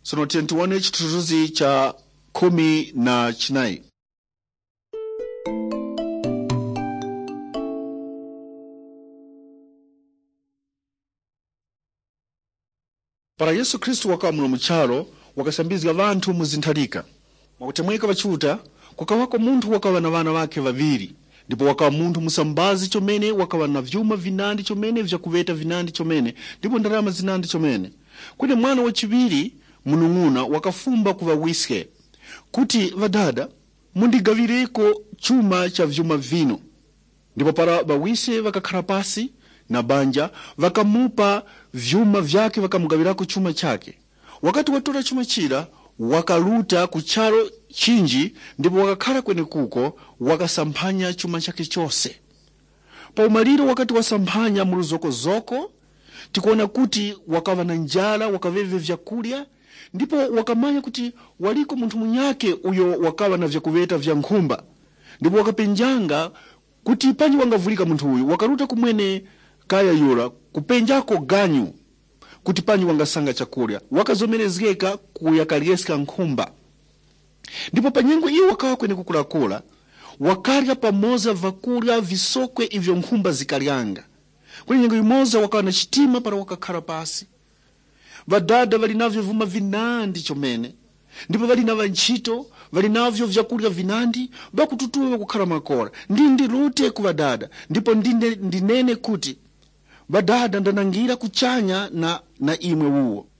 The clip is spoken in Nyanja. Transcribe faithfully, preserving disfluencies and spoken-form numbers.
Sono tione chithunzi cha kumi na chinayi. Para Yesu Kristu wakawa muno muchalo wakasambizga vantu muzinthalika. Mwakutemweka vachuta kukawako munthu wakawa na vana vake vaviri. Ndipo wakawa munthu musambazi chomene wakawa na vyuma vinandi chomene vyakuveta vinandi chomene ndipo ndalama zinandi chomene. Kune mwana wachiviri munung'una wakafumba kuvawiske kuti vadada mundigavireko chuma cha vyuma vino. Ndipo para bawise vakakhala pasi na banja vakamupa vyuma vyake vakamugavirako chuma chake. Wakati watora chuma chira wakaluta kuchalo chinji ndipo wakakhala kwene kuko wakasamphanya chuma chake chose. Pa umaliro wakati wasamphanya muluzokozoko tikuona kuti wakawa na njala wakaveve vyakulya ndipo wakamanya kuti waliko munthu munyake uyo wakawa na vyakuveta vya nkhumba. Ndipo wakapenjanga kuti panji wangavulika munthu uyu wakaluta kumwene kaya yura kupenjako ganyu kuti panji wangasanga chakulya wakazomerezgeka kuyakalyeska nkhumba. Ndipo panyengo iyo wakawa kwene kukulakula wakalya pamoza vakulya visokwe ivyo nkhumba zikalyanga. Kwenye nyengo imoza wakawa na chitima para wakakhala pasi. Vadada valinavyo vuma vinandi chomene. Ndipo valinava nchito, valinavyo vyakulya vinandi, bakututuwe kukhala makora. Ndindi rute ku vadada, ndipo ndinde ndinene kuti vadada ndanangira kuchanya na, na imwe uwo.